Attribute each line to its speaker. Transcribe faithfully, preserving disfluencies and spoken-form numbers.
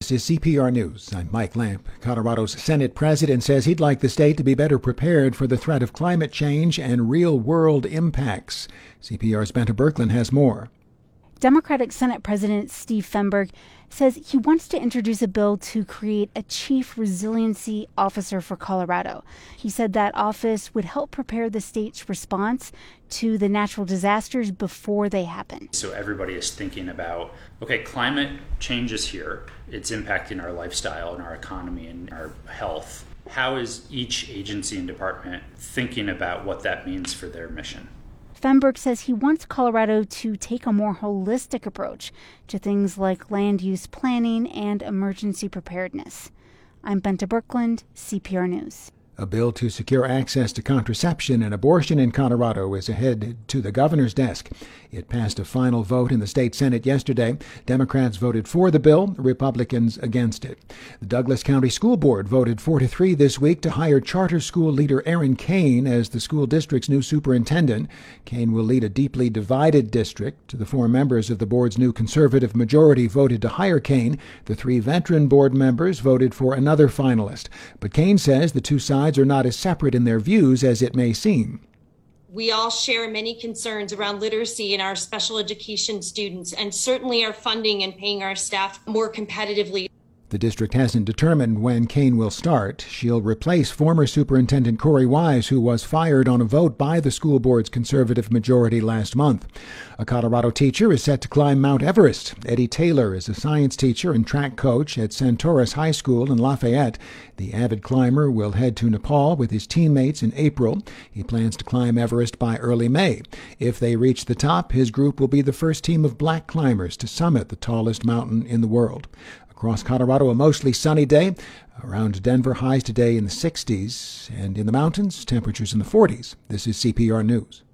Speaker 1: This is C P R News. I'm Mike Lamp. Colorado's Senate president says he'd like the state to be better prepared for the threat of climate change and real-world impacts. C P R's Benta Birkeland has more.
Speaker 2: Democratic Senate President Steve Fenberg says he wants to introduce a bill to create a chief resiliency officer for Colorado. He said that office would help prepare the state's response to the natural disasters before they happen.
Speaker 3: So everybody is thinking about, okay, climate change is here. It's impacting our lifestyle and our economy and our health. How is each agency and department thinking about what that means for their mission?
Speaker 2: Fenberg says he wants Colorado to take a more holistic approach to things like land use planning and emergency preparedness. I'm Benta Birkeland, C P R News.
Speaker 1: A bill to secure access to contraception and abortion in Colorado is ahead to the governor's desk. It passed a final vote in the state Senate yesterday. Democrats voted for the bill, Republicans against it. The Douglas County School Board voted four to three this week to hire charter school leader Aaron Kane as the school district's new superintendent. Kane will lead a deeply divided district. The four members of the board's new conservative majority voted to hire Kane. The three veteran board members voted for another finalist. But Kane says the two sides are not as separate in their views as it may seem.
Speaker 4: We all share many concerns around literacy in our special education students, and certainly our funding and paying our staff more competitively.
Speaker 1: The district hasn't determined when Kane will start. She'll replace former Superintendent Corey Wise, who was fired on a vote by the school board's conservative majority last month. A Colorado teacher is set to climb Mount Everest. Eddie Taylor is a science teacher and track coach at Santoris High School in Lafayette. The avid climber will head to Nepal with his teammates in April. He plans to climb Everest by early May. If they reach the top, his group will be the first team of black climbers to summit the tallest mountain in the world. Across Colorado, a mostly sunny day. Around Denver, highs today in the sixties. And in the mountains, temperatures in the forties. This is C P R News.